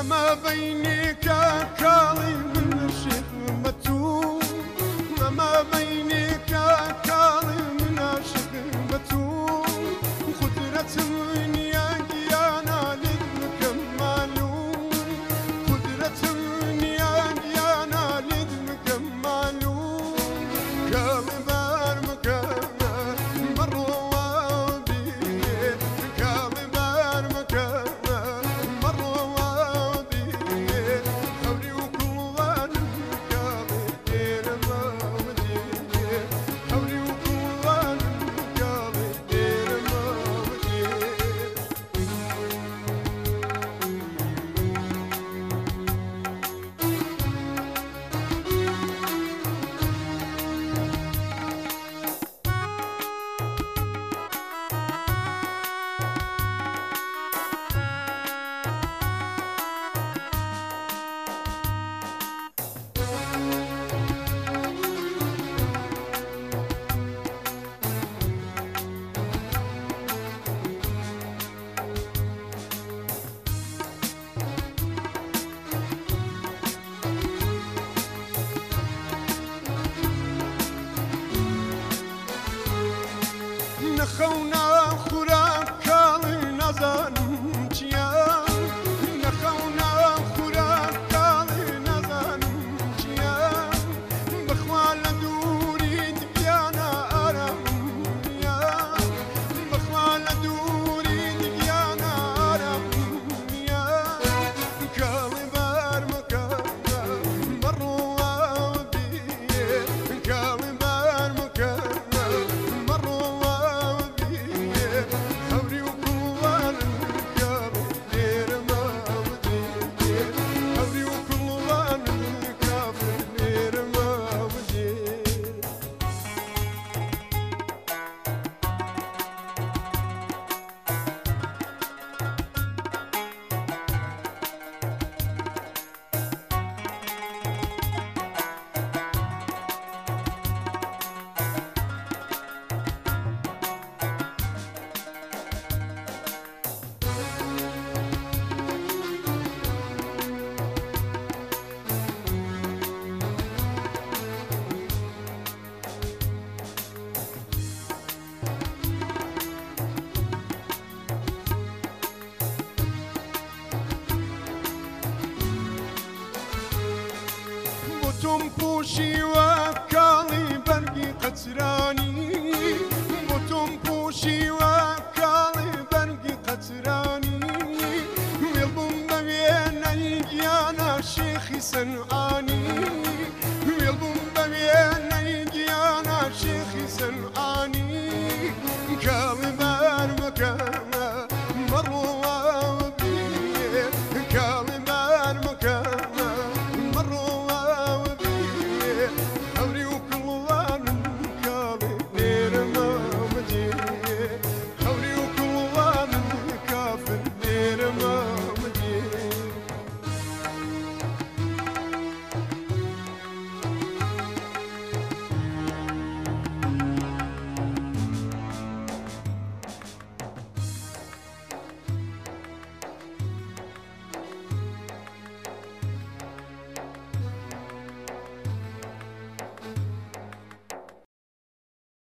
ما بينك كاظم من شهمته ما بينك كاظم من شهمته قدرة من يانا للمكمل قدرة من يانا للمكمل كاظم نخونا خوراک کاڵی نەزانم چییە نەخەونا خوراک کاڵی نەزانم چییە بەخوا لە دووریت گیانە ئارامم نییە بەخوا لە دووریت گیانە ئارامم نییە کاڵی بار مەکە بەڕۆوە بیێ کاڵی بار مەکە تم پوشی و